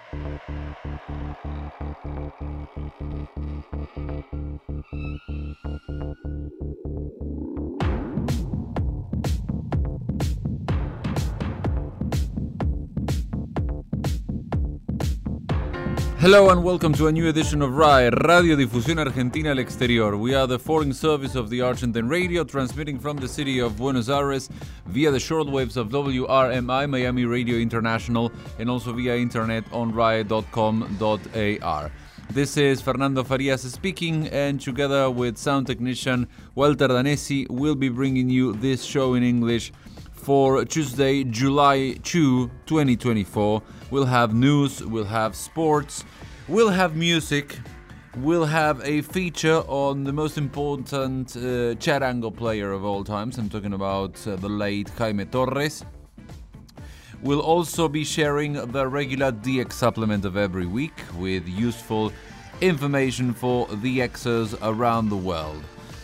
Hello and welcome to a new edition of RAE, Radio Difusión Argentina al Exterior. We are the foreign service of the Argentine radio, transmitting from the city of Buenos Aires via the shortwaves of WRMI, Miami Radio International, and also via internet on rae.com.ar. This is Fernando Farias speaking, and together with sound technician Walter Danesi, we'll be bringing you this show in English for Tuesday, July 2, 2024. We'll have news, we'll have sports, we'll have music, we'll have a feature on the most important charango player of all times. I'm talking about the late Jaime Torres. We'll also be sharing the regular DX supplement of every week with useful information for DXers around the world.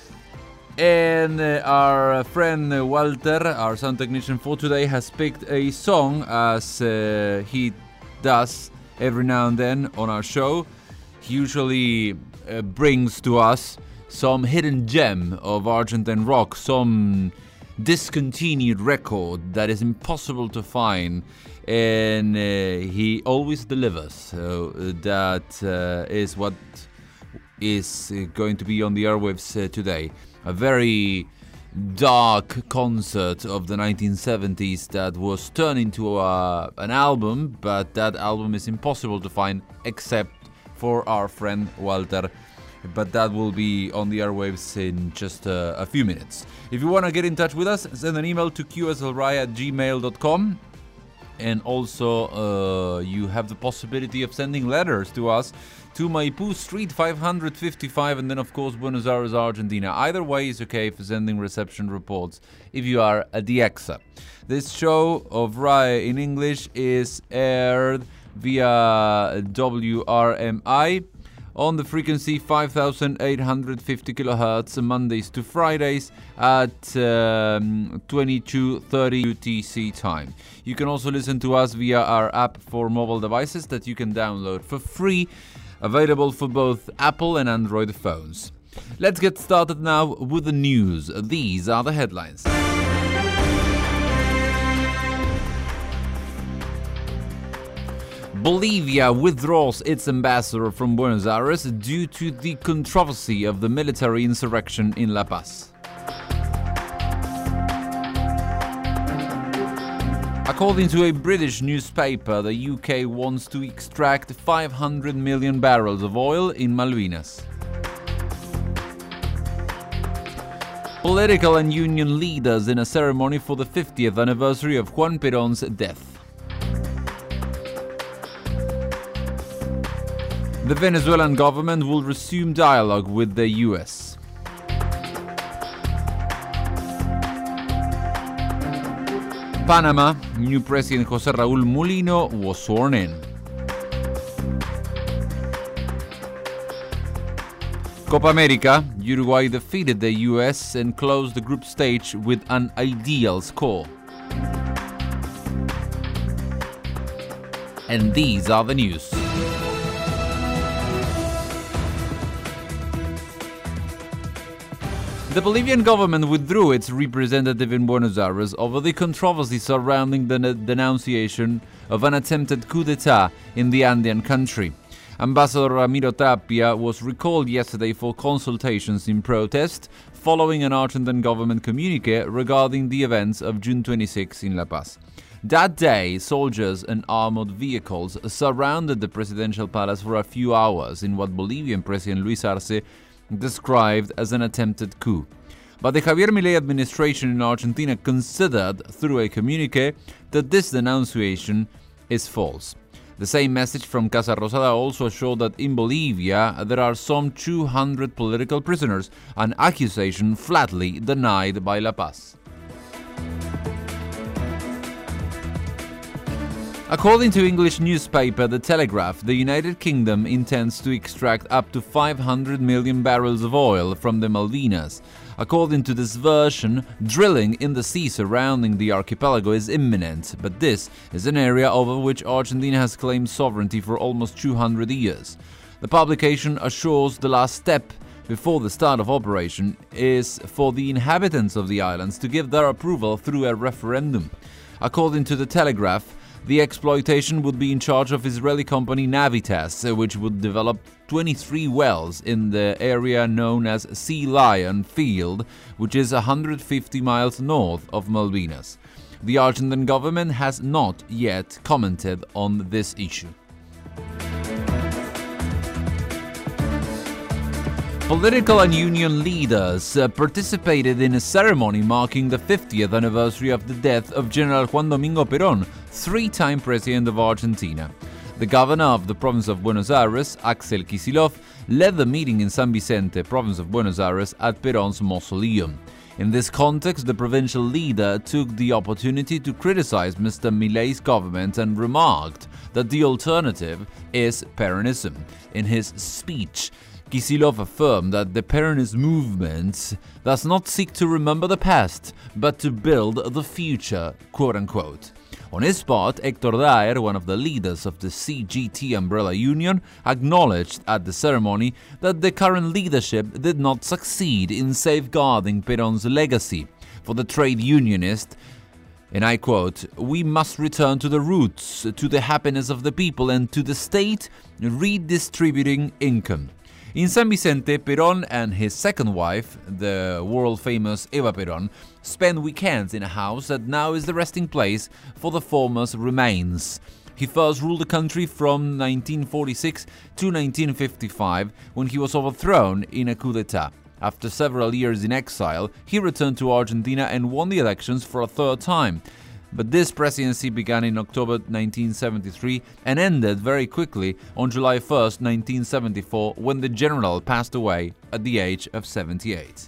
And our friend Walter, our sound technician for today, has picked a song, as he does every now and then on our show. He usually brings to us some hidden gem of Argentine rock, some discontinued record that is impossible to find, and he always delivers. So that is what is going to be on the airwaves today. A very dark concert of the 1970s that was turned into an album, but that album is impossible to find except for our friend Walter. But that will be on the airwaves in just a few minutes. If you want to get in touch with us, send an email to qslrai@gmail.com. And also you have the possibility of sending letters to us to Maipú Street 555, and then of course Buenos Aires, Argentina. Either way is okay for sending reception reports if you are a DXer. This show of RAE in English is aired via WRMI on the frequency 5850 kHz Mondays to Fridays at 22:30 UTC time. You can also listen to us via our app for mobile devices that you can download for free, available for both Apple and Android phones. Let's get started now with the news. These are the headlines. Bolivia withdraws its ambassador from Buenos Aires due to the controversy of the military insurrection in La Paz. According to a British newspaper, the UK wants to extract 500 million barrels of oil in Malvinas. Political and union leaders in a ceremony for the 50th anniversary of Juan Perón's death. The Venezuelan government will resume dialogue with the US. Panama, new President José Raúl Mulino was sworn in. Copa America, Uruguay defeated the US and closed the group stage with an ideal score. And these are the news. The Bolivian government withdrew its representative in Buenos Aires over the controversy surrounding the denunciation of an attempted coup d'etat in the Andean country. Ambassador Ramiro Tapia was recalled yesterday for consultations in protest following an Argentine government communique regarding the events of June 26 in La Paz. That day, soldiers and armored vehicles surrounded the presidential palace for a few hours in what Bolivian President Luis Arce described as an attempted coup. But the Javier Milei administration in Argentina considered, through a communique, that this denunciation is false. The same message from Casa Rosada also showed that in Bolivia there are some 200 political prisoners, an accusation flatly denied by La Paz. According to English newspaper The Telegraph, the United Kingdom intends to extract up to 500 million barrels of oil from the Malvinas According to this version, drilling in the sea surrounding the archipelago is imminent, but this is an area over which Argentina has claimed sovereignty for almost 200 years. The publication assures the last step before the start of operation is for the inhabitants of the islands to give their approval through a referendum. According to the Telegraph, the exploitation would be in charge of Israeli company Navitas, which would develop 23 wells in the area known as Sea Lion Field, which is 150 miles north of Malvinas. The Argentine government has not yet commented on this issue. Political and union leaders participated in a ceremony marking the 50th anniversary of the death of General Juan Domingo Perón, three-time president of Argentina. The governor of the province of Buenos Aires, Axel Kicillof, led the meeting in San Vicente, province of Buenos Aires, at Perón's mausoleum. In this context, the provincial leader took the opportunity to criticize Mr. Milei's government and remarked that the alternative is Peronism. In his speech, Kicillof affirmed that the Peronist movement does not seek to remember the past, but to build the future, quote-unquote. On his part, Héctor Daer, one of the leaders of the CGT umbrella union, acknowledged at the ceremony that the current leadership did not succeed in safeguarding Perón's legacy. For the trade unionist, and I quote, "We must return to the roots, to the happiness of the people and to the state redistributing income." In San Vicente, Perón and his second wife, the world-famous Eva Perón, spent weekends in a house that now is the resting place for the former's remains. He first ruled the country from 1946 to 1955, when he was overthrown in a coup d'etat. After several years in exile, he returned to Argentina and won the elections for a third time. But this presidency began in October 1973 and ended very quickly on July 1st, 1974, when the general passed away at the age of 78.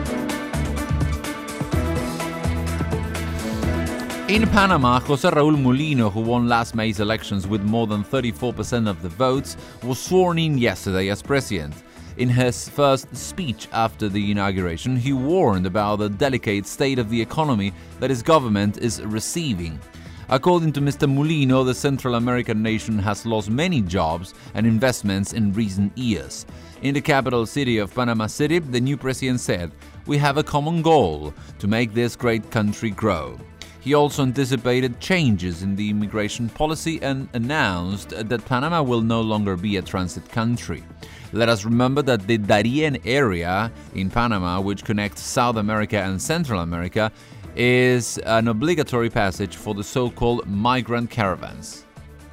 In Panama, José Raúl Mulino, who won last May's elections with more than 34% of the votes, was sworn in yesterday as president. In his first speech after the inauguration, he warned about the delicate state of the economy that his government is receiving. According to Mr. Mulino, the Central American nation has lost many jobs and investments in recent years. In the capital city of Panama City, the new president said, "We have a common goal, to make this great country grow." He also anticipated changes in the immigration policy and announced that Panama will no longer be a transit country. Let us remember that the Darien area in Panama, which connects South America and Central America, is an obligatory passage for the so-called migrant caravans.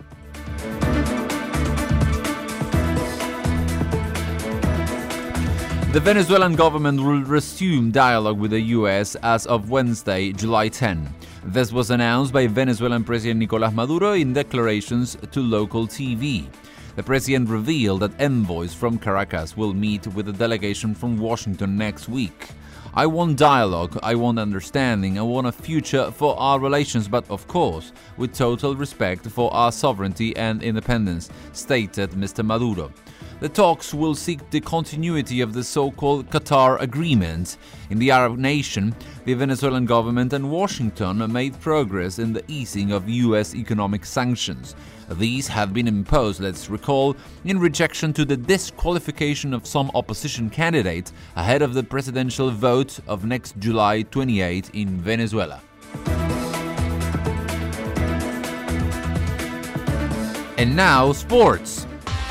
The Venezuelan government will resume dialogue with the U.S. as of Wednesday, July 10. This was announced by Venezuelan President Nicolás Maduro in declarations to local TV. The president revealed that envoys from Caracas will meet with a delegation from Washington next week. "I want dialogue, I want understanding, I want a future for our relations, but of course, with total respect for our sovereignty and independence," stated Mr. Maduro. The talks will seek the continuity of the so-called Qatar Agreement. In the Arab nation, the Venezuelan government and Washington made progress in the easing of U.S. economic sanctions. These have been imposed, let's recall, in rejection to the disqualification of some opposition candidates ahead of the presidential vote of next July 28 in Venezuela. And now, sports.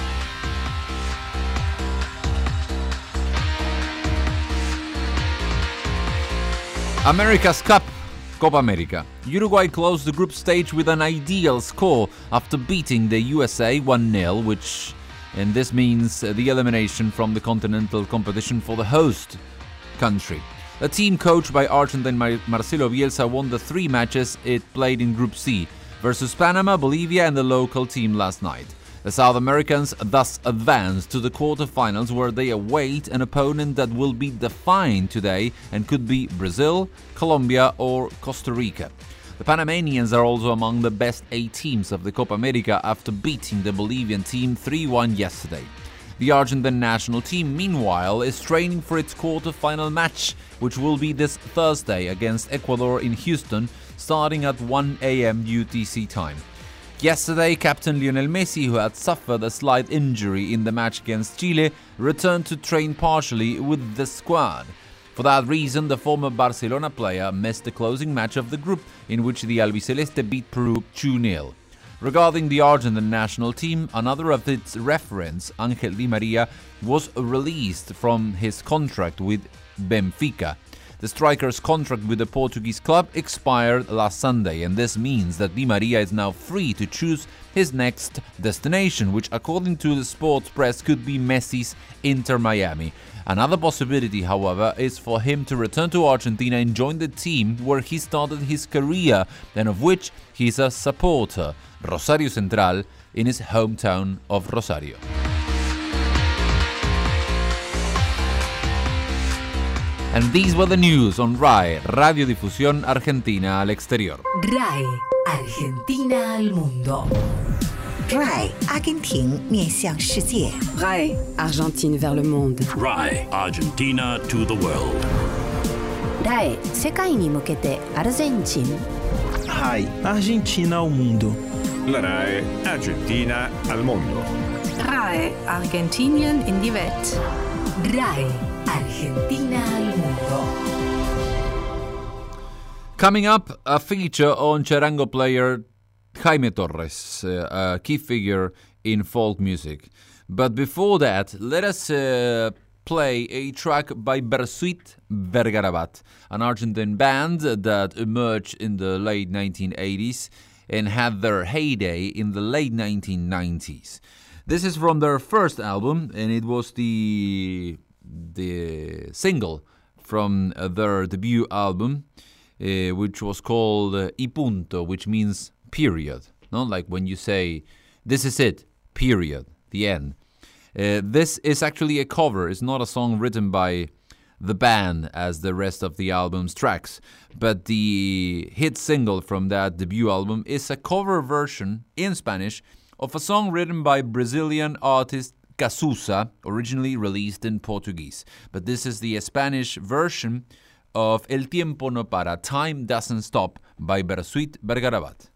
America's Cup, Copa America. Uruguay closed the group stage with an ideal score after beating the USA 1-0, and this means the elimination from the continental competition for the host country. The team coached by Argentine Marcelo Bielsa won the 3 matches it played in Group C versus Panama, Bolivia and the local team last night. The South Americans thus advance to the quarterfinals, where they await an opponent that will be defined today and could be Brazil, Colombia or Costa Rica. The Panamanians are also among the best 8 teams of the Copa America after beating the Bolivian team 3-1 yesterday. The Argentine national team, meanwhile, is training for its quarter-final match, which will be this Thursday against Ecuador in Houston, starting at 1 a.m. UTC time. Yesterday, captain Lionel Messi, who had suffered a slight injury in the match against Chile, returned to train partially with the squad. For that reason, the former Barcelona player missed the closing match of the group, in which the Albiceleste beat Peru 2-0. Regarding the Argentine national team, another of its referents, Ángel Di María, was released from his contract with Benfica. The striker's contract with the Portuguese club expired last Sunday, and this means that Di María is now free to choose his next destination, which, according to the sports press, could be Messi's Inter Miami. Another possibility, however, is for him to return to Argentina and join the team where he started his career, and of which he is a supporter, Rosario Central, in his hometown of Rosario. And these were the news on RAE, Radiodifusión Argentina al Exterior. RAE, Argentina al mundo. RAE, Argentine 面向世界。 RAE, Argentine vers le monde. RAE, Argentina to the world. RAE, 世界に向けてアルゼンチン。 RAI, Argentina ao mundo. La RAE, Argentina al mondo. RAE, Argentinien in die Welt. RAE, Argentina al mundo. Coming up, a feature on charango player Jaime Torres, a key figure in folk music. But before that, let us play a track by Bersuit Vergarabat, an Argentine band that emerged in the late 1980s and had their heyday in the late 1990s. This is from their first album, and it was the single from their debut album, which was called Y Punto, which means period. No, like when you say, this is it, period, the end. This is actually a cover. It's not a song written by the band as the rest of the album's tracks, but the hit single from that debut album is a cover version in Spanish of a song written by Brazilian artist Cazuza, originally released in Portuguese. But this is the Spanish version of El Tiempo No Para, Time Doesn't Stop, by Bersuit Vergarabat.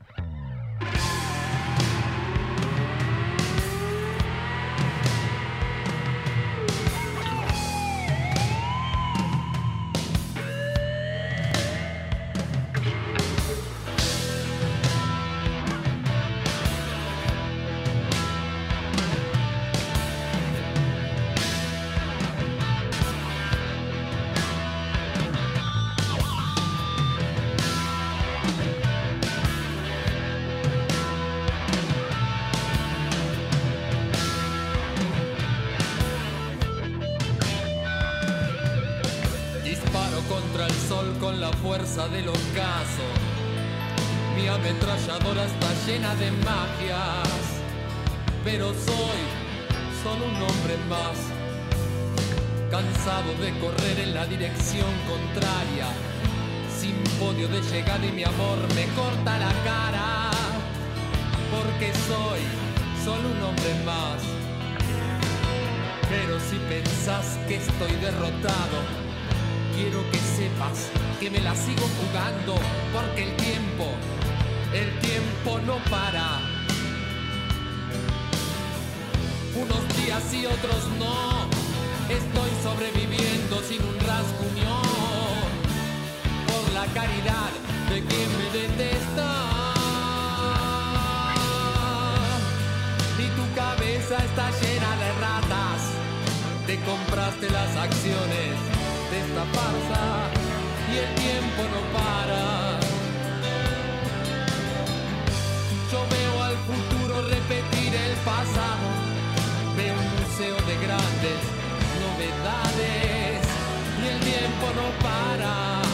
Contra el sol con la fuerza del ocaso. Mi ametralladora está llena de magias, pero soy solo un hombre más, cansado de correr en la dirección contraria, sin podio de llegada, y mi amor me corta la cara, porque soy solo un hombre más. Pero si pensás que estoy derrotado, quiero que sepas que me la sigo jugando, porque el tiempo no para. Unos días y otros no, estoy sobreviviendo sin un rasguño, por la caridad de quien me detesta. Y tu cabeza está llena de ratas, te compraste las acciones de esta farsa y el tiempo no para. Yo veo al futuro repetir el pasado, veo un museo de grandes novedades y el tiempo no para.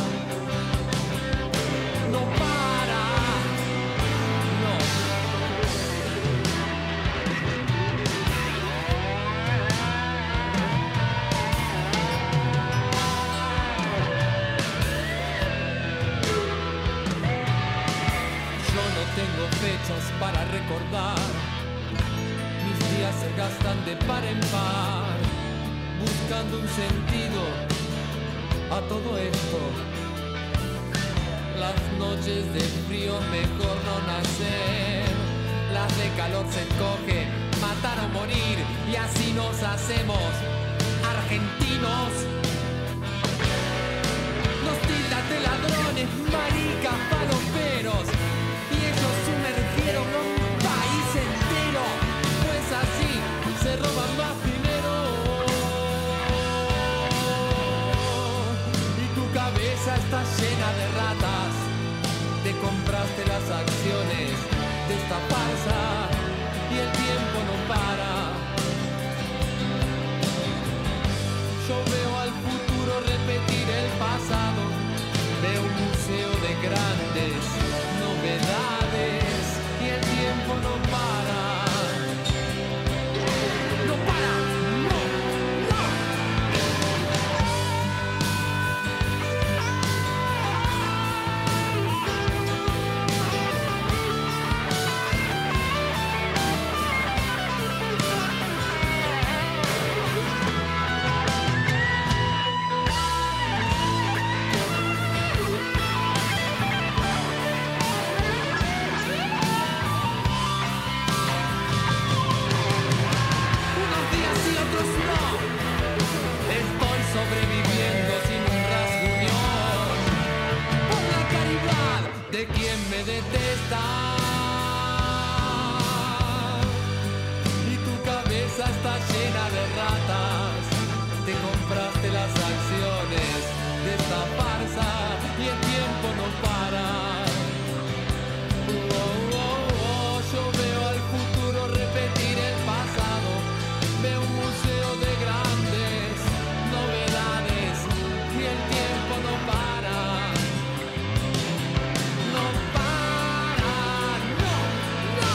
No para, no. Tengo fechas para recordar, mis días se gastan de par en par, buscando un sentido a todo esto. Las noches de frío mejor no nacer, las de calor se escogen, matar o morir, y así nos hacemos argentinos. Nos tildan de ladrones, maricas, paloperos, y ellos sumergieron a un país entero, pues así se roban más dinero. Y tu cabeza está llena de ratas, te compraste las acciones de esta farsa y el tiempo no para. Yo veo al futuro repetir el pasado, veo un museo de grandes novedades y el tiempo no para. No para, no, no. Sobreviviendo sin un rasguño por la caridad de quien me detesta. Y tu cabeza está llena de ratas, te compraste las acciones de esta farsa y el tiempo no para. Yo veo al futuro repetir el pasado, veo un museo de grandes novedades y el tiempo no para, no para, no, no.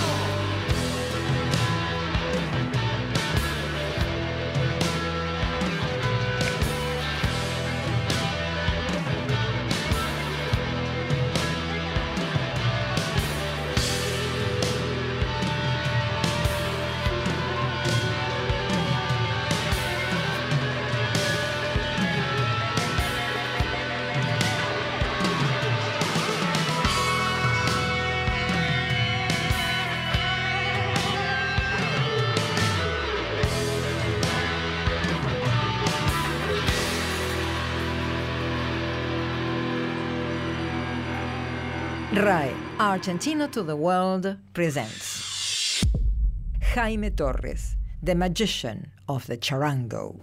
RAE, Argentina to the World presents Jaime Torres, the magician of the charango.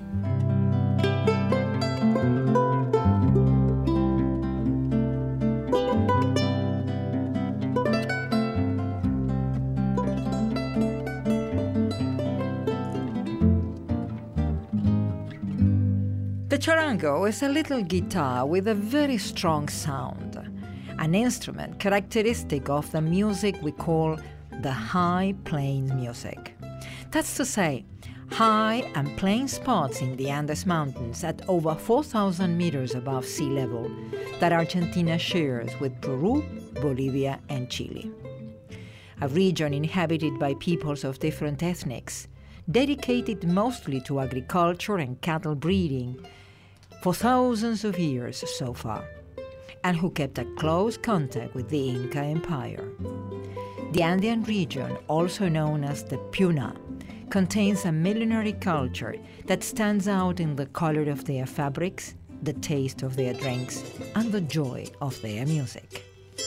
The charango is a little guitar with a very strong sound, an instrument characteristic of the music we call the high plains music. That's to say, high and plain spots in the Andes Mountains at over 4,000 meters above sea level that Argentina shares with Peru, Bolivia, and Chile. A region inhabited by peoples of different ethnics, dedicated mostly to agriculture and cattle breeding for thousands of years so far, and who kept a close contact with the Inca Empire. The Andean region, also known as the Puna, contains a millenary culture that stands out in the color of their fabrics, the taste of their drinks, and the joy of their music.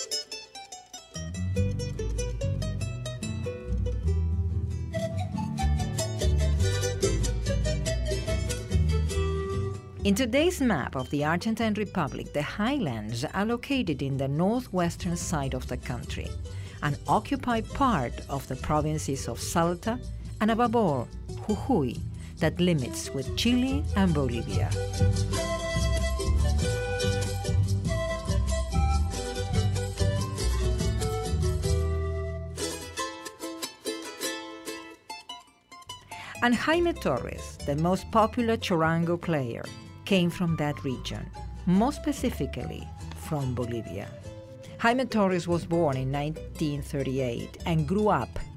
In today's map of the Argentine Republic, the highlands are located in the northwestern side of the country and occupy part of the provinces of Salta and, above all, Jujuy, that limits with Chile and Bolivia. And Jaime Torres, the most popular charango player, came from that region, more specifically from Bolivia. Jaime Torres was born in 1938 and grew up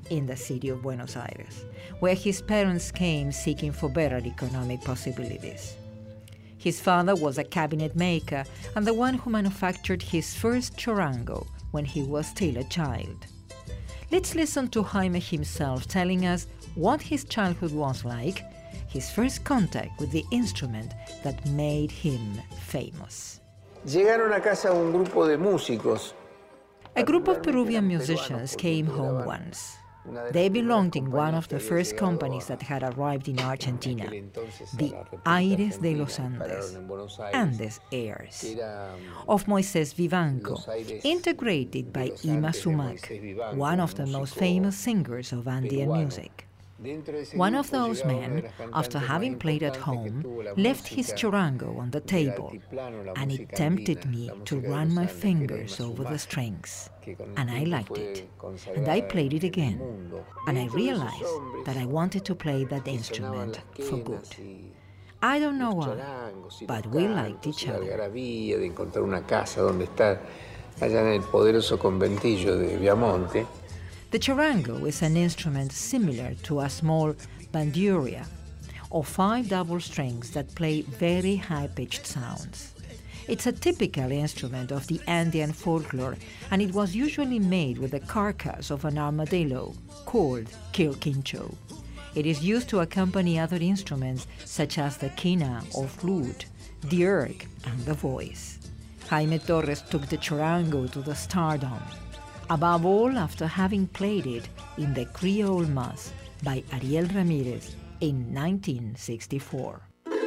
in the city of Buenos Aires, where his parents came seeking for better economic possibilities. His father was a cabinet maker and the one who manufactured his first charango when he was still a child. Let's listen to Jaime himself telling us what his childhood was like, his first contact with the instrument that made him famous. Llegaron a casa un grupo de músicos. A group of Peruvian musicians came home once. They belonged in one of the first companies that had arrived in Argentina, the Aires de los Andes, Andes Airs, of Moisés Vivanco, integrated by Ima Sumac, one of the most famous singers of Andean music. One of those men, after having played at home, left his charango on the table, and it tempted me to run my fingers over the strings. And I liked it, and I played it again, and I realized that I wanted to play that instrument for good. I don't know why, but we liked each other. De encontrar una casa donde estar allá en el poderoso conventillo de Viamonte. The charango is an instrument similar to a small bandurria, or 5 double strings that play very high-pitched sounds. It's a typical instrument of the Andean folklore, and it was usually made with the carcass of an armadillo, called quilquincho. It is used to accompany other instruments such as the quina or flute, the erg, and the voice. Jaime Torres took the charango to the stardom, above all after having played it in the Creole Mass by Ariel Ramirez in 1964.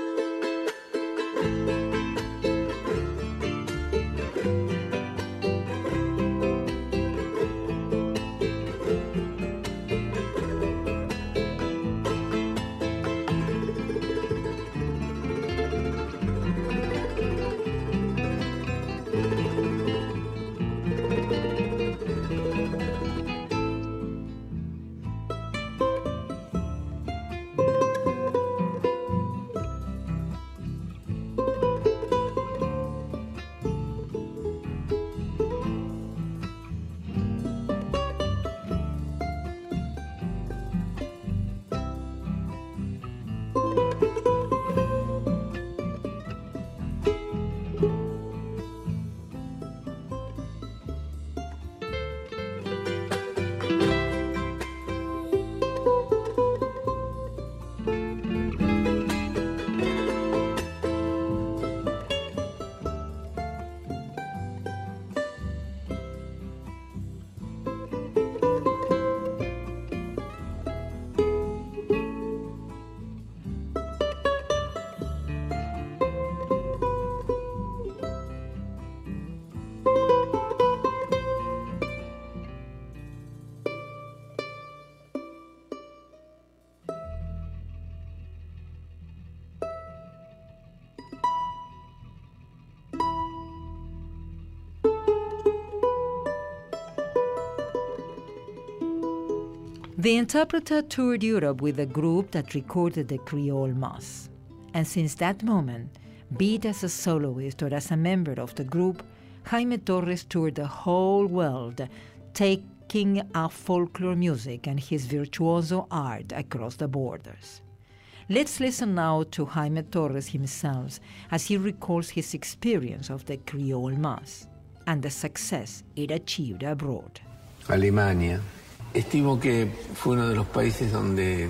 The interpreter toured Europe with a group that recorded the Creole Mass. And since that moment, be it as a soloist or as a member of the group, Jaime Torres toured the whole world, taking our folklore music and his virtuoso art across the borders. Let's listen now to Jaime Torres himself as he recalls his experience of the Creole Mass and the success it achieved abroad. Alemania. Estimo que fue uno de los países donde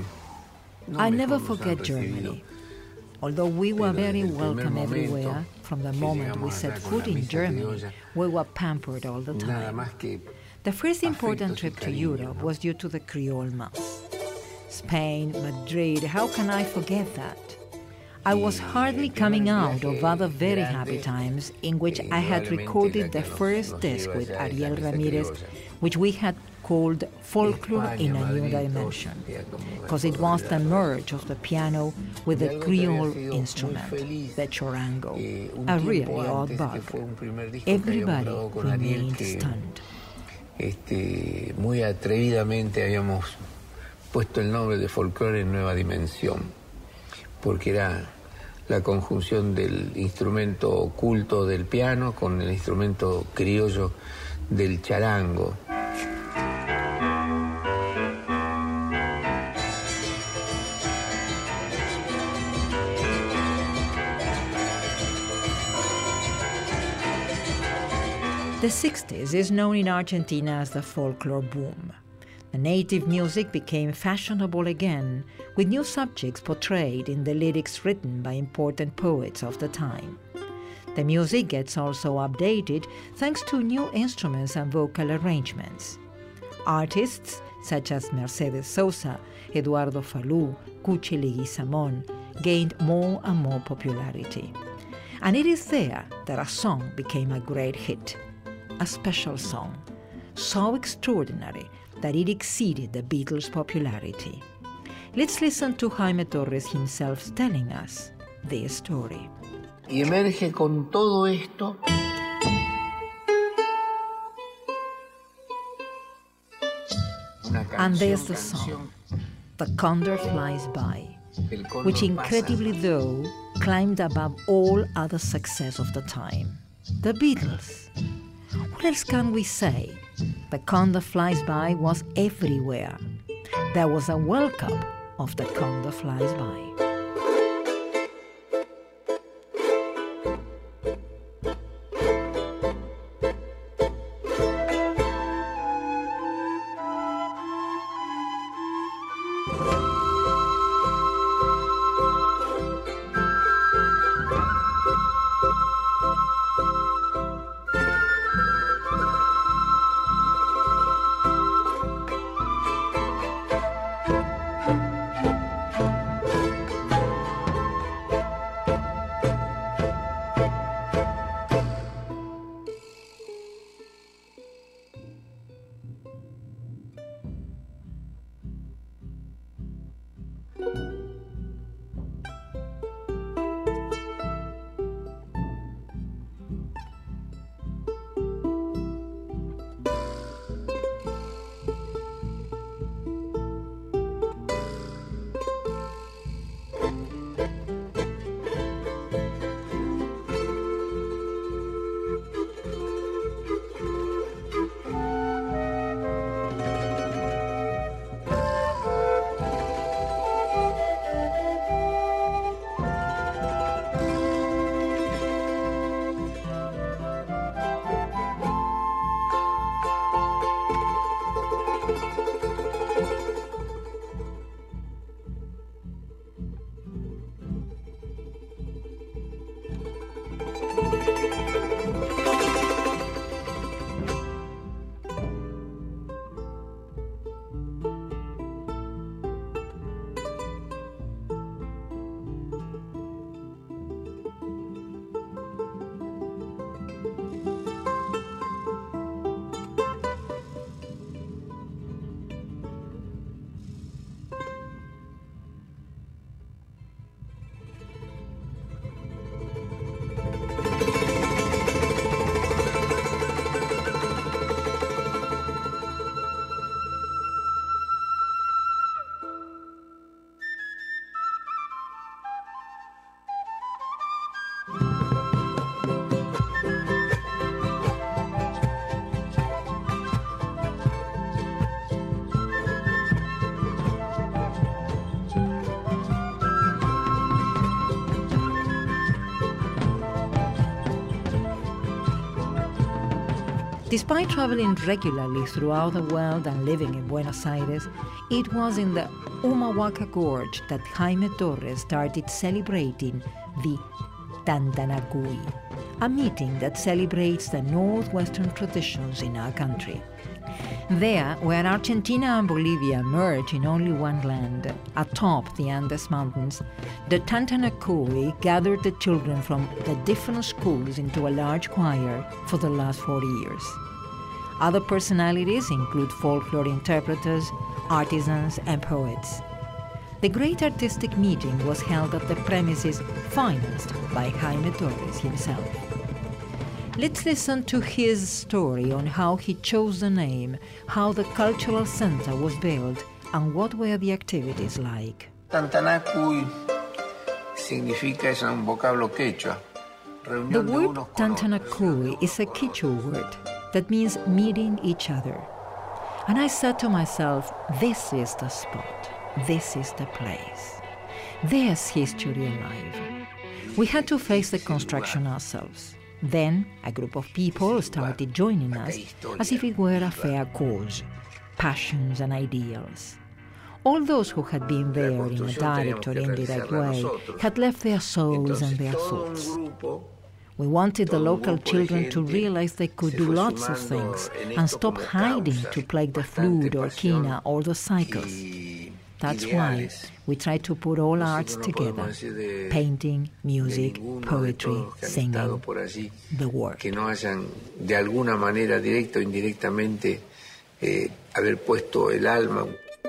I never forget Germany. Although we were very welcome everywhere, from the moment we set foot in Germany, we were pampered all the time. The first important trip to Europe was due to the Creole Mass. Spain, Madrid, how can I forget that? I was hardly coming out of other very happy times in which I had recorded the first disc with Ariel Ramirez, which we had called Folklore in a New Dimension, because it was the merge of the piano with the Creole instrument, the charango, a really odd bug. Everybody remained stunned. Muy atrevidamente habíamos puesto el nombre de Folklore en Nueva Dimensión, porque era la conjunción del instrumento culto del piano con el instrumento criollo del charango. The 60s is known in Argentina as the folklore boom. The native music became fashionable again, with new subjects portrayed in the lyrics written by important poets of the time. The music gets also updated thanks to new instruments and vocal arrangements. Artists such as Mercedes Sosa, Eduardo Falú, Cuchi Leguizamón gained more and more popularity. And it is there that a song became a great hit, a special song, so extraordinary that it exceeded the Beatles' popularity. Let's listen to Jaime Torres himself telling us this story. Y emerge con todo esto and there's the song, The Condor Flies By, which incredibly though climbed above all other success of the time. The Beatles. What else can we say? The Condor Flies By was everywhere. There was a World Cup of The Condor Flies By. Despite traveling regularly throughout the world and living in Buenos Aires, it was in the Humahuaca Gorge that Jaime Torres started celebrating the Tantanacuy, a meeting that celebrates the northwestern traditions in our country. There, where Argentina and Bolivia merge in only one land, atop the Andes Mountains, the Tantanacuy gathered the children from the different schools into a large choir for the last 40 years. Other personalities include folklore interpreters, artisans, and poets. The great artistic meeting was held at the premises financed by Jaime Torres himself. Let's listen to his story on how he chose the name, how the cultural center was built, and what were the activities like. Tantanacuy significa, es un vocablo quechua. The word Tantanacuy is a Quechua word that means meeting each other. And I said to myself, this is the spot, this is the place. There's history alive. We had to face the construction ourselves. Then a group of people started joining us as if it were a fair cause, passions and ideals. All those who had been there in a direct or indirect way had left their souls and their thoughts. We wanted the local children to realize they could do lots of things and stop hiding to play the flute or quina or the cycles. That's why we try to put all arts together: painting, music, poetry, singing, the work. Que no hayan de alguna manera, directa o indirectamente, haber puesto el alma.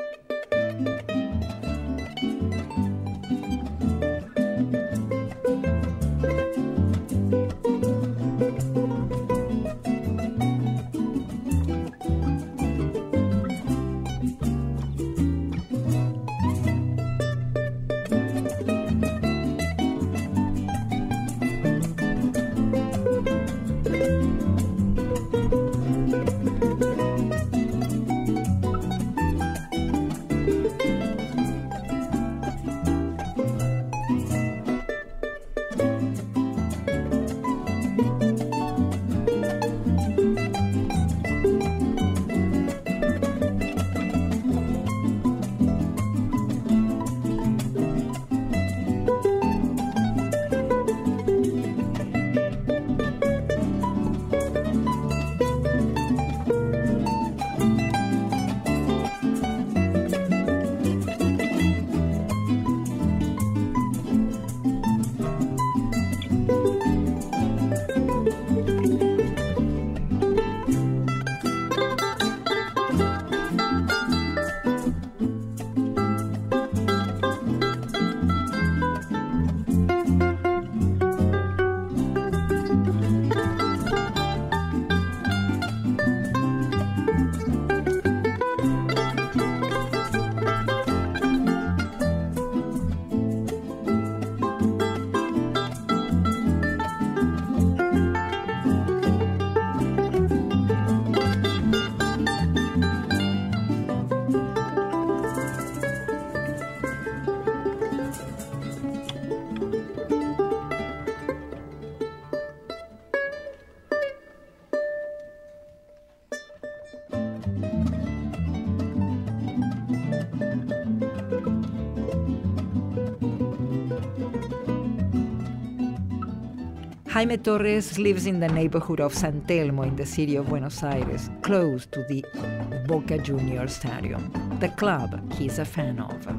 Jaime Torres lives in the neighborhood of San Telmo in the city of Buenos Aires, close to the Boca Juniors Stadium, the club he's a fan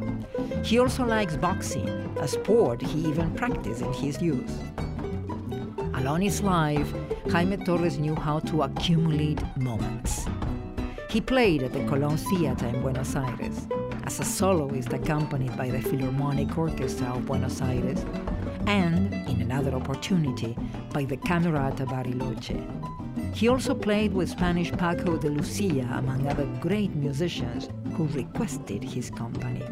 of. He also likes boxing, a sport he even practiced in his youth. Along his life, Jaime Torres knew how to accumulate moments. He played at the Colón Theater in Buenos Aires, as a soloist accompanied by the Philharmonic Orchestra of Buenos Aires, and, in another opportunity, by the Camerata Bariloche. He also played with Spanish Paco de Lucia, among other great musicians who requested his company.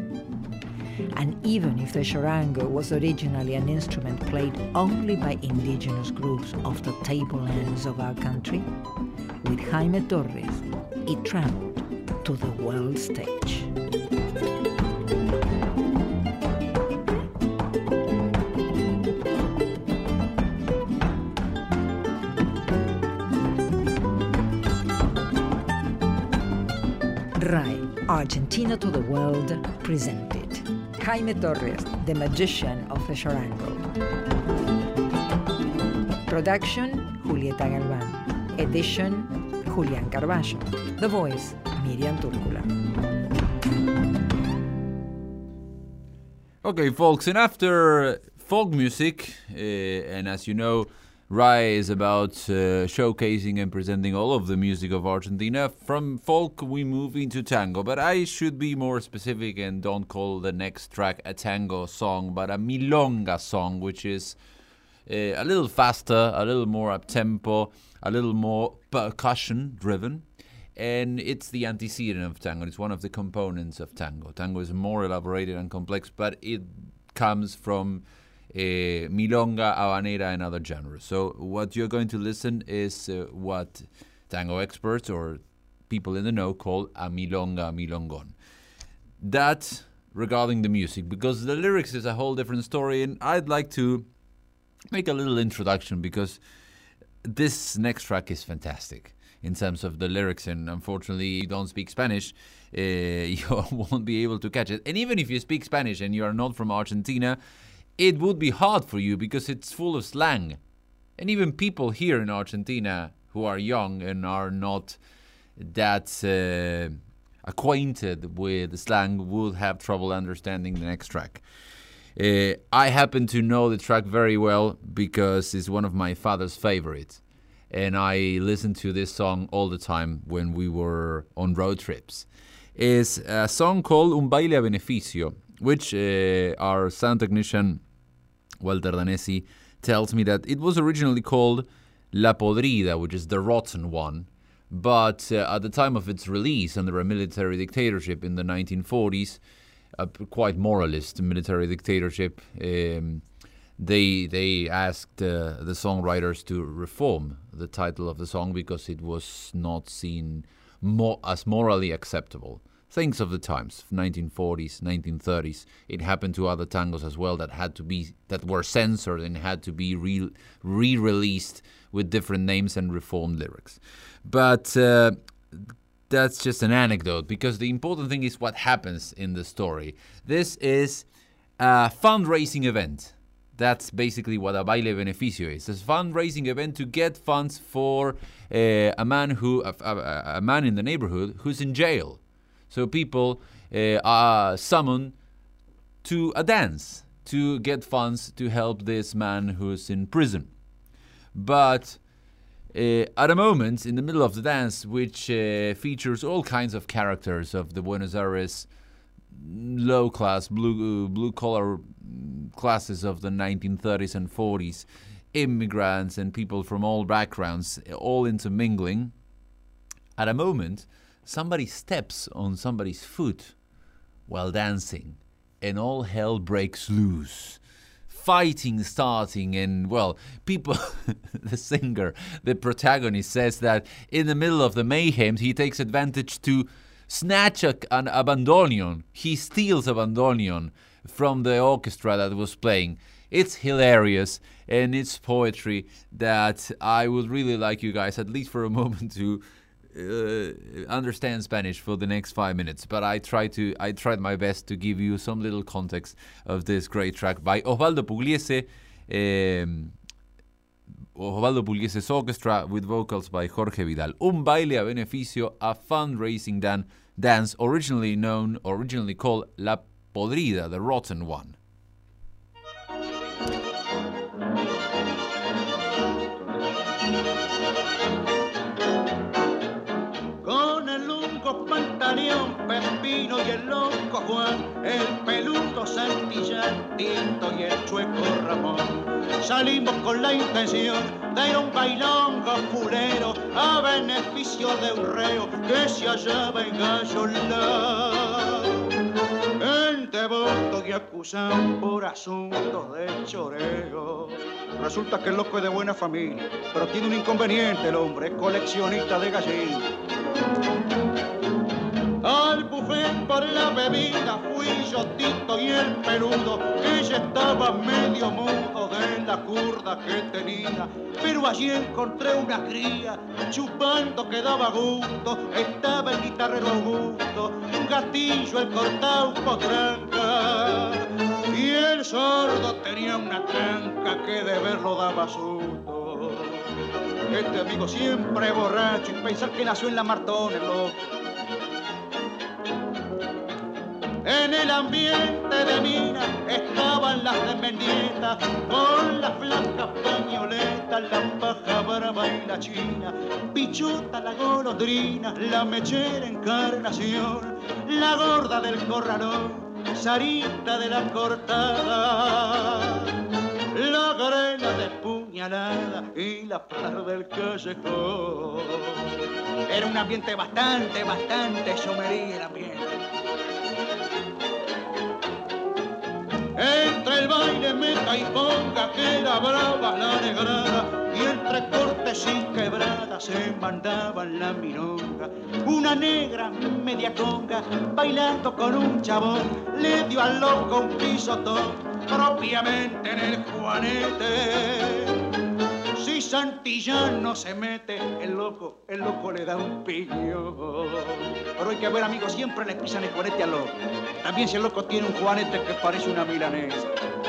And even if the charango was originally an instrument played only by indigenous groups of the tablelands of our country, with Jaime Torres, it traveled to the world stage. RAI, Argentina to the World, presented Jaime Torres, the magician of the charango. Production, Julieta Galván. Edition, Julián Carballo. The voice, Miriam Túrcula. Okay, folks, and after folk music, and as you know, RAI is about showcasing and presenting all of the music of Argentina. From folk, we move into tango, but I should be more specific and don't call the next track a tango song, but a milonga song, which is a little faster, a little more up-tempo, a little more percussion-driven, and it's the antecedent of tango. It's one of the components of tango. Tango is more elaborated and complex, but it comes from milonga, habanera, and other genres. So what you're going to listen is what tango experts or people in the know call a milonga, milongon. That regarding the music, because the lyrics is a whole different story, and I'd like to make a little introduction because this next track is fantastic in terms of the lyrics, and unfortunately you don't speak Spanish, you won't be able to catch it. And even if you speak Spanish and you are not from Argentina, it would be hard for you because it's full of slang. And even people here in Argentina who are young and are not that acquainted with the slang would have trouble understanding the next track. I happen to know the track very well because it's one of my father's favorites. And I listened to this song all the time when we were on road trips. It's a song called Un Baile a Beneficio, which our sound technician, Walter Danesi, tells me that it was originally called La Podrida, which is the rotten one. But at the time of its release under a military dictatorship in the 1940s, a quite moralist military dictatorship, they asked the songwriters to reform the title of the song because it was not seen as morally acceptable. Things of the times, 1940s, 1930s. It happened to other tangos as well that were censored and had to be re-released with different names and reformed lyrics. But that's just an anecdote, because the important thing is what happens in the story. This is a fundraising event. That's basically what a baile beneficio is. It's a fundraising event to get funds for a man in the neighborhood who's in jail. So people are summoned to a dance to get funds to help this man who's in prison. But at a moment in the middle of the dance, which features all kinds of characters of the Buenos Aires low-class, blue-collar classes of the 1930s and 40s, immigrants and people from all backgrounds, all intermingling, at a moment, somebody steps on somebody's foot while dancing, and all hell breaks loose. Fighting starting, and, well, people, the singer, the protagonist, says that in the middle of the mayhem, he takes advantage to snatch an bandoneon. He steals a bandoneon from the orchestra that was playing. It's hilarious, and it's poetry that I would really like you guys, at least for a moment, to understand Spanish for the next 5 minutes. But I tried my best to give you some little context of this great track by Osvaldo Pugliese. Osvaldo Pugliese's orchestra with vocals by Jorge Vidal. Un Baile a Beneficio, a fundraising dance originally called La Podrida, the rotten one. Con el lungo Pantaleón, Pepino y el loco Juan, el peludo Santillán, Tinto y el chueco Ramón. Salimos con la intención de ir a un bailongo fulero a beneficio de un reo que se hallaba en Gallolá. El devoto y acusado por asuntos de choreo. Resulta que el loco es de buena familia, pero tiene un inconveniente el hombre, es coleccionista de gallinas. Al buffet por la bebida fui yo, Tito y el peludo, que ya estaba medio mudo de la curda que tenía. Pero allí encontré una cría, chupando que daba gusto, estaba el guitarrero Augusto, un gatillo, el cortado potranca, y el sordo tenía una tranca que de verlo daba susto. Este amigo siempre borracho y pensar que nació en la Martón, el loco. En el ambiente de mina estaban las desmendietas con las blancas pañoletas, la paja brava y la china, Pichota la golondrina, la mechera Encarnación, la gorda del corralón, Sarita de la cortada, la grela despuñalada y la par del callejón. Era un ambiente bastante chomería el ambiente. Entre el baile meta y ponga que era brava la negrada, y entre cortes y quebradas se mandaban la milonga. Una negra media conga bailando con un chabón le dio al loco un pisotón propiamente en el juanete. Si y Santillán no se mete, el loco le da un piñón. Pero hay que ver, amigos, siempre le pisan el juanete al loco. También si el loco tiene un juanete que parece una milanesa.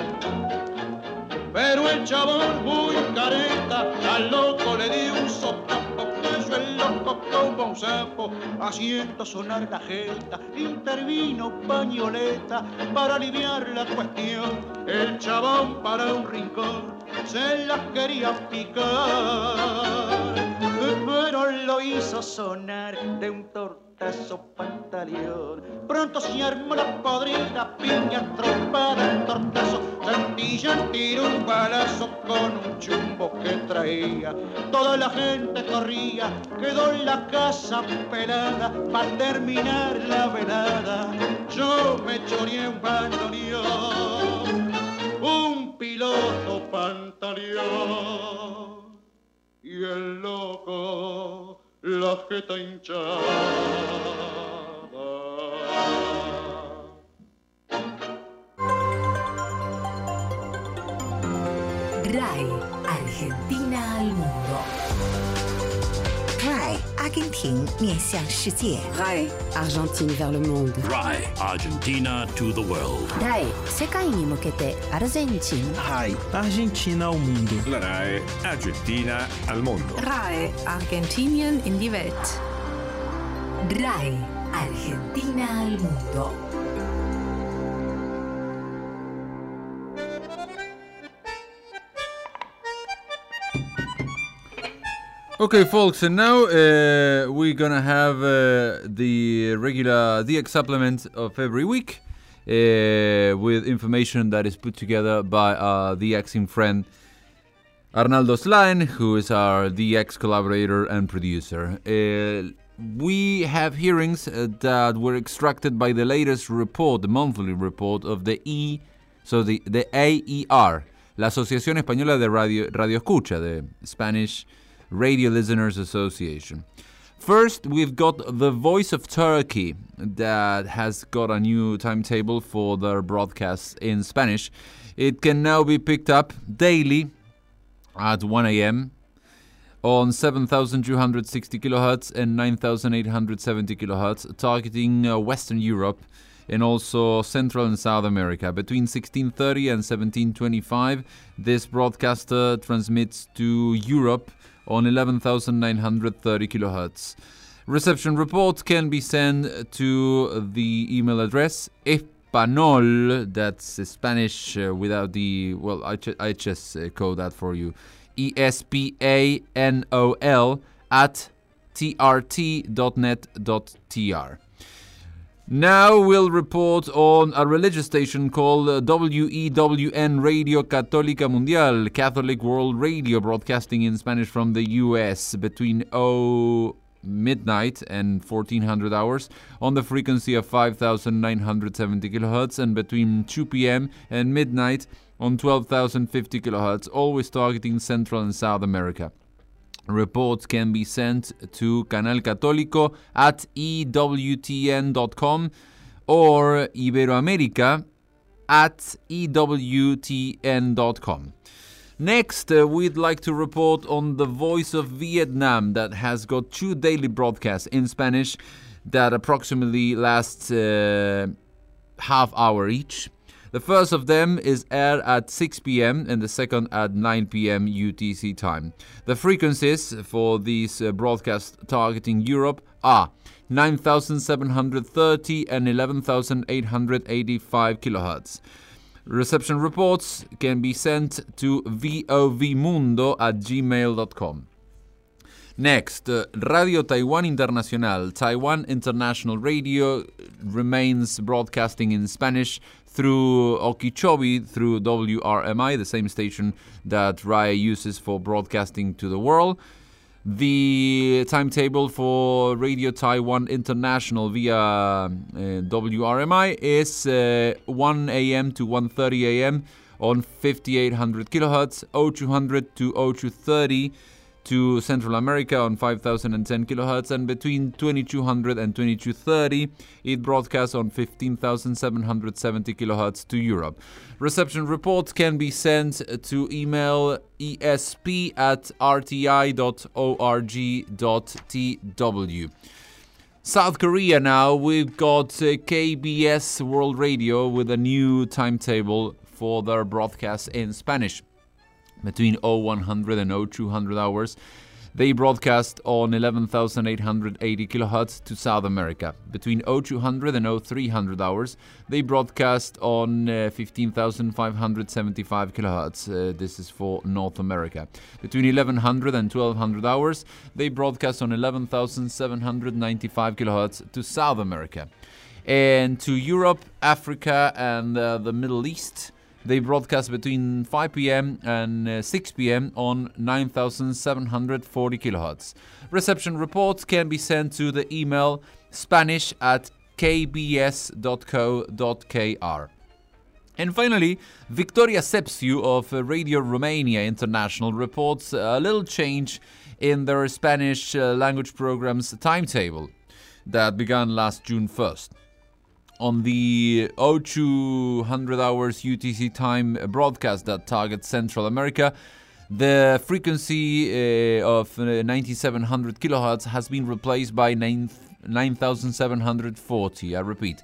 Pero el chabón muy careta, al loco le dio un sopapo, puso el loco como un sapo, haciendo sonar la jeta, intervino Pañoleta para aliviar la cuestión. El chabón para un rincón se la quería picar, pero lo hizo sonar de un tortazo pantaleón. Pronto se armó la podrida, piña trompada, tortazo. Santillán tiró un balazo con un chumbo que traía. Toda la gente corría, quedó en la casa pelada para terminar la velada. Yo me choreé un bandoneón, un piloto pantaleón y el loco la jeta hinchada. RAI, Argentina al mundo. RAI, 阿根廷面向世界。 RAI, Argentine vers le monde. RAI, Argentina to the world. RAI 世界に向けてアルゼンチン RAI, Argentina ao mundo. La RAI Argentina al mondo. RAI Argentinien in die Welt. RAI, Argentina al mundo. Okay, folks, and now we're gonna have the regular DX supplement of every week with information that is put together by our DXing friend Arnaldo Slaen, who is our DX collaborator and producer. We have hearings that were extracted by the latest report, the monthly report of the AER, la Asociación Española de Radio Escucha, the Spanish Radio Listeners Association. First, we've got the Voice of Turkey that has got a new timetable for their broadcasts in Spanish. It can now be picked up daily at 1 a.m. on 7,260 kilohertz and 9,870 kilohertz, targeting Western Europe and also Central and South America. Between 1630 and 1725, this broadcaster transmits to Europe on 11,930 kilohertz. Reception report can be sent to the email address Espanol, that's Spanish without the, well, I just code that for you, ESPANOL @trt.net.tr. Now we'll report on a religious station called WEWN Radio Católica Mundial, Catholic World Radio, broadcasting in Spanish from the U.S. between midnight and 1400 hours on the frequency of 5,970 kilohertz and between 2 p.m. and midnight on 12,050 kilohertz, always targeting Central and South America. Reports can be sent to Canal Católico @EWTN.com or Iberoamerica @EWTN.com. Next, we'd like to report on the Voice of Vietnam that has got 2 daily broadcasts in Spanish that approximately lasts half hour each. The first of them is aired at 6 p.m. and the second at 9 p.m. UTC time. The frequencies for these broadcasts targeting Europe are 9,730 and 11,885 kilohertz. Reception reports can be sent to vovmundo@gmail.com. Next, Radio Taiwan Internacional, Taiwan International Radio, remains broadcasting in Spanish through Okeechobee, through WRMI, the same station that RAI uses for broadcasting to the world. The timetable for Radio Taiwan International via WRMI is 1 a.m. to 1:30 a.m. on 5,800 kilohertz, 0200 to 0230 to Central America on 5010 kilohertz, and between 2200 and 2230 it broadcasts on 15770 kilohertz to Europe. Reception reports can be sent to email esp@rti.org.tw. South Korea now, we've got KBS World Radio with a new timetable for their broadcast in Spanish. Between 0100 and 0200 hours, they broadcast on 11,880 kilohertz to South America. Between 0200 and 0300 hours, they broadcast on 15,575 kilohertz. This is for North America. Between 1100 and 1200 hours, they broadcast on 11,795 kilohertz to South America. And to Europe, Africa, and the Middle East, they broadcast between 5 p.m. and 6 p.m. on 9,740 kilohertz. Reception reports can be sent to the email spanish@kbs.co.kr. And finally, Victoria Sepsiu of Radio Romania International reports a little change in their Spanish language program's timetable that began last June 1st. On the 0200 hours UTC time broadcast that targets Central America, the frequency of 9700 kilohertz has been replaced by 9740. I repeat.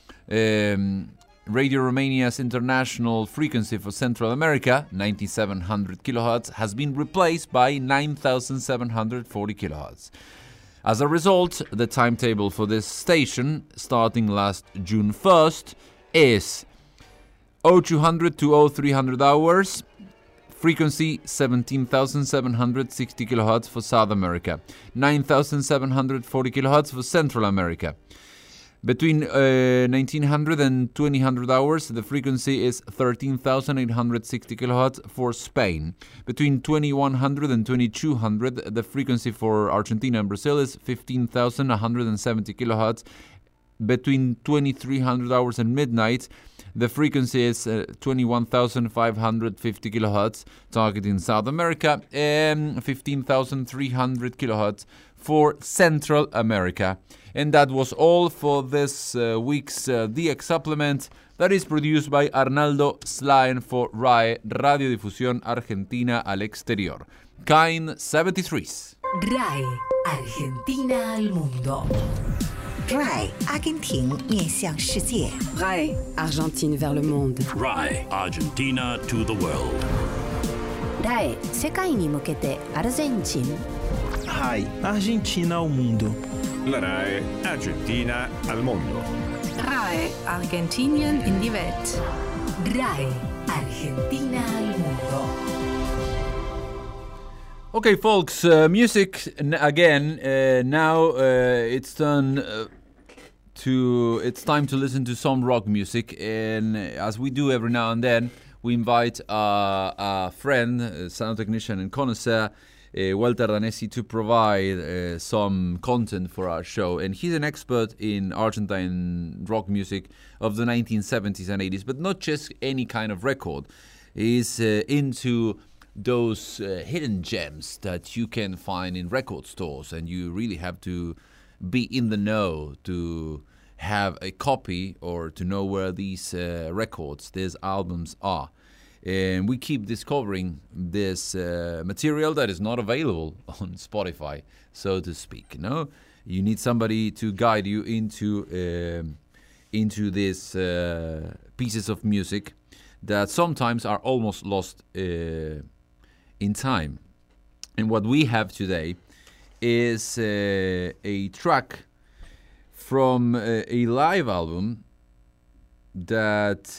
Radio Romania's international frequency for Central America, 9700 kilohertz, has been replaced by 9740 kilohertz. As a result, the timetable for this station, starting last June 1st, is 0200 to 0300 hours, frequency 17,760 kilohertz for South America, 9,740 kilohertz for Central America. Between 1900 and 2000 hours, the frequency is 13,860 kilohertz for Spain. Between 2100 and 2200, the frequency for Argentina and Brazil is 15,170 kilohertz. Between 2300 hours and midnight, the frequency is 21,550 kilohertz, targeting South America, and 15,300 kilohertz for Central America. And that was all for this week's DX Supplement that is produced by Arnaldo Slaen for RAE, Radiodifusión Argentina al Exterior. Kind 73. RAE, Argentina al mundo. RAI, 阿根廷面向世界。 RAE, Argentine vers le monde. RAE, Argentina to the world. RAE 世界に向けてアルゼンチン。 RAI, Argentina ao mundo. La RAE Argentina al mondo. RAE, Argentinien in die Welt. RAE, Argentina al mundo. Okay, folks, music again. Now it's time to listen to some rock music, and as we do every now and then, we invite a friend, a sound technician and connoisseur, Walter Danesi, to provide some content for our show. And he's an expert in Argentine rock music of the 1970s and 80s, but not just any kind of record. He's into those hidden gems that you can find in record stores, and you really have to be in the know to have a copy or to know where these records, these albums are. And we keep discovering this material that is not available on Spotify, so to speak. No, you need somebody to guide you into these pieces of music that sometimes are almost lost in time. And what we have today is a track from a live album that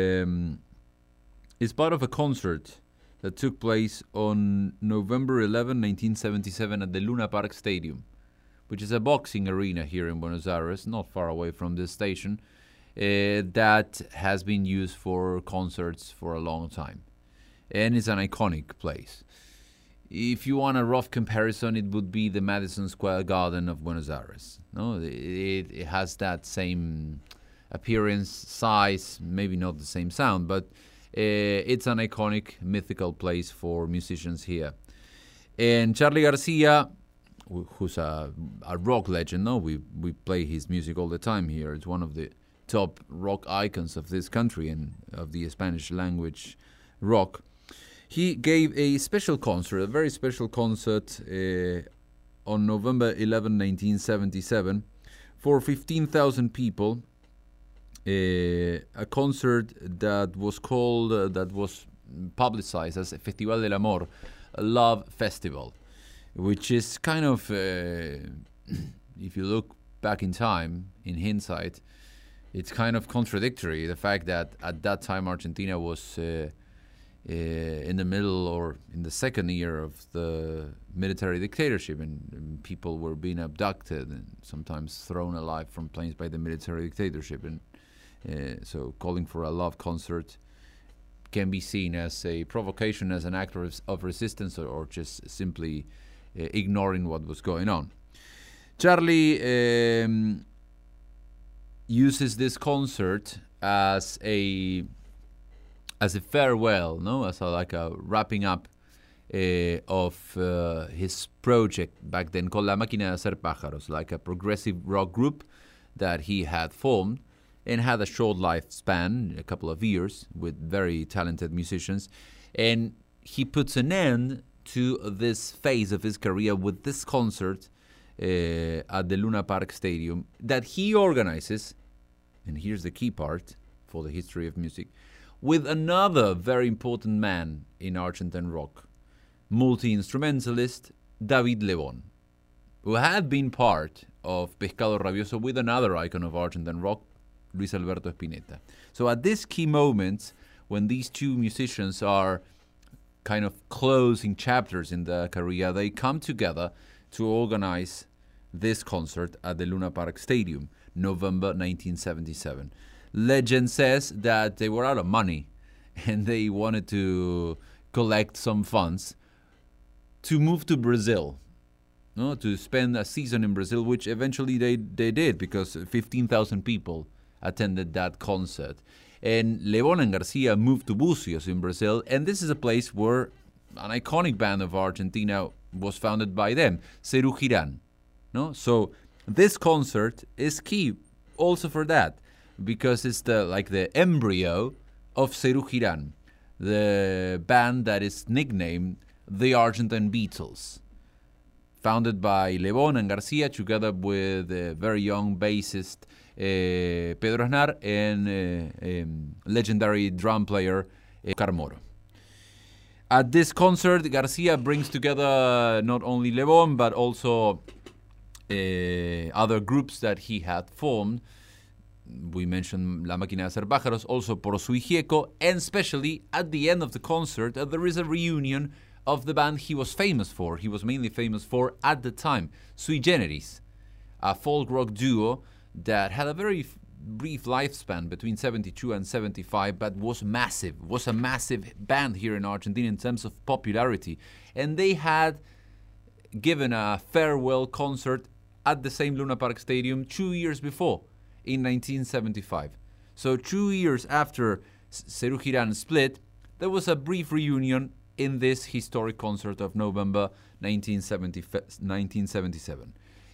is part of a concert that took place on November 11, 1977 at the Luna Park Stadium, which is a boxing arena here in Buenos Aires, not far away from this station, that has been used for concerts for a long time. And it's an iconic place. If you want a rough comparison, it would be the Madison Square Garden of Buenos Aires. No, it has that same appearance, size, maybe not the same sound, but it's an iconic, mythical place for musicians here. And Charly Garcia, who's a rock legend, no? We play his music all the time here. It's one of the top rock icons of this country and of the Spanish language rock. He gave a special concert, a very special concert on November 11, 1977 for 15,000 people. A concert that was called, that was publicized as Festival del Amor, a love festival, which is kind of, if you look back in time, in hindsight, it's kind of contradictory. The fact that at that time Argentina was in the middle or in the second year of the military dictatorship, and people were being abducted and sometimes thrown alive from planes by the military dictatorship. And so calling for a love concert can be seen as a provocation, as an act of resistance, or just simply ignoring what was going on. Charly uses this concert as a farewell, no, as like a wrapping up of his project back then called La Máquina de Hacer Pájaros, like a progressive rock group that he had formed and had a short lifespan, a couple of years, with very talented musicians. And he puts an end to this phase of his career with this concert at the Luna Park Stadium that he organizes, and here's the key part for the history of music, with another very important man in Argentine rock, multi-instrumentalist David Lebón, who had been part of Pescado Rabioso with another icon of Argentine rock, Luis Alberto Spinetta. So at this key moment, when these two musicians are kind of closing chapters in their career, they come together to organize this concert at the Luna Park Stadium, November 1977. Legend says that they were out of money and they wanted to collect some funds to move to Brazil, no, to spend a season in Brazil, which eventually they did, because 15,000 people attended that concert. And Lebón and Garcia moved to Búzios in Brazil, and this is a place where an iconic band of Argentina was founded by them, Serú Girán. No? So this concert is key also for that, because it's the embryo of Serú Girán, the band that is nicknamed the Argentine Beatles, founded by Lebón and Garcia together with a very young bassist Pedro Aznar and legendary drum player Carmoro. At this concert, Garcia brings together not only Lebón but also other groups that he had formed. We mentioned La Máquina de Hacer Pájaros, also Por Su Hijieco, and especially at the end of the concert, there is a reunion of the band he was famous for. He was mainly famous for at the time, Sui Generis, a folk rock duo that had a very brief lifespan between 72 and 75, but was a massive band here in Argentina in terms of popularity. And they had given a farewell concert at the same Luna Park Stadium 2 years before, in 1975. So 2 years after Serú Girán split, there was a brief reunion in this historic concert of November 1977.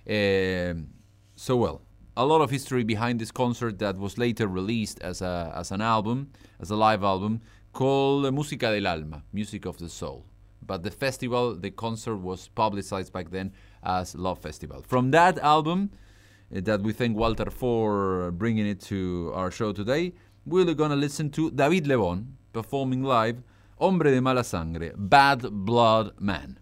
A lot of history behind this concert that was later released as an album, as a live album, called Música del Alma, Music of the Soul. But the concert was publicized back then as Love Festival. From that album, that we thank Walter for bringing it to our show today, we're going to listen to David Lebón performing live Hombre de Mala Sangre, Bad Blood Man.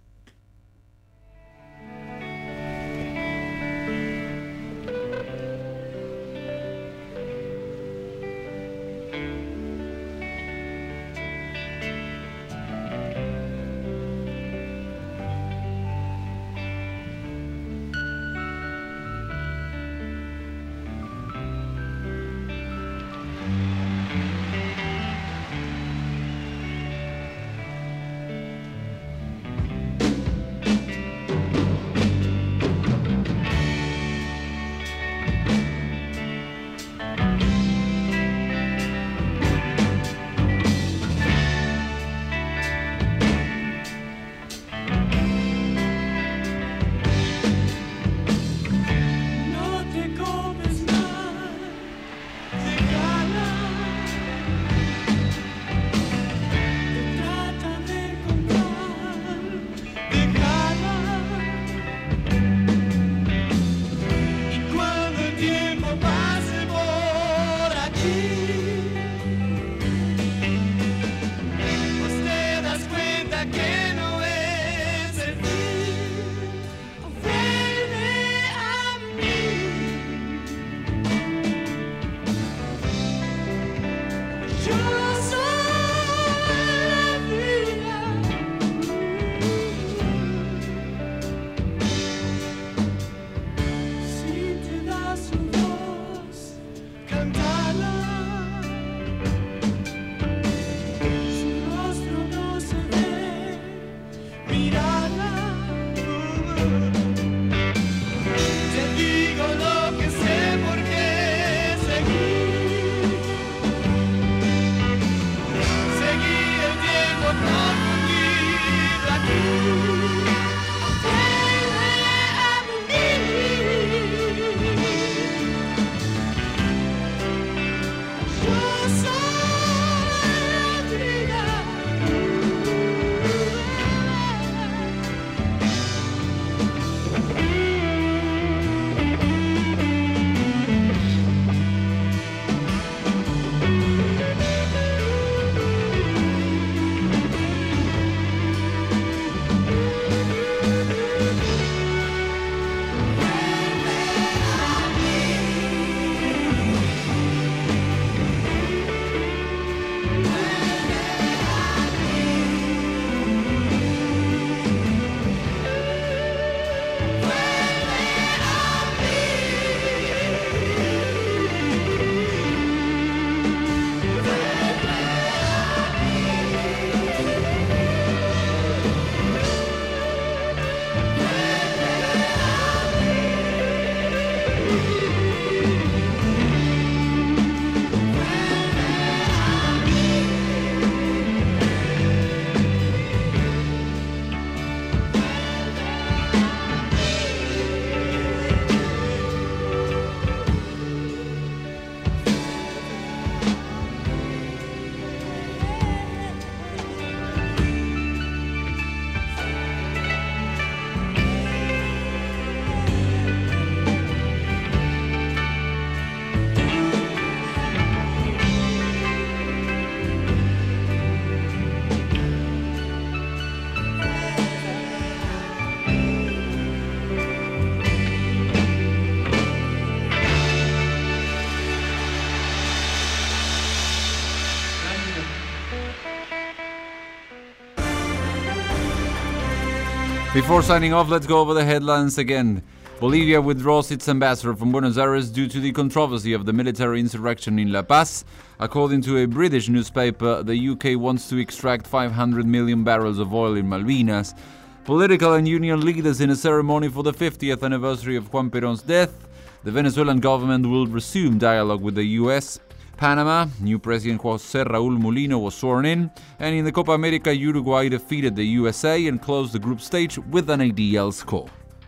Before signing off, let's go over the headlines again. Bolivia withdraws its ambassador from Buenos Aires due to the controversy of the military insurrection in La Paz. According to a British newspaper, the UK wants to extract 500 million barrels of oil in Malvinas. Political and union leaders in a ceremony for the 50th anniversary of Juan Perón's death. The Venezuelan government will resume dialogue with the US. Panama, new President José Raúl Mulino was sworn in. And in the Copa America, Uruguay defeated the USA and closed the group stage with an ideal score.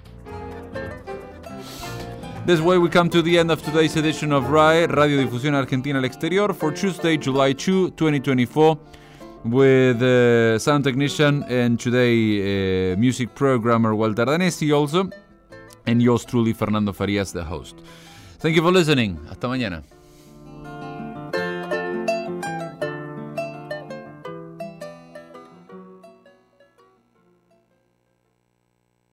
This way we come to the end of today's edition of RAE, Radio Difusión Argentina al Exterior, for Tuesday, July 2, 2024, with sound technician and today music programmer Walter Danesi also, and yours truly, Fernando Farias, the host. Thank you for listening. Hasta mañana.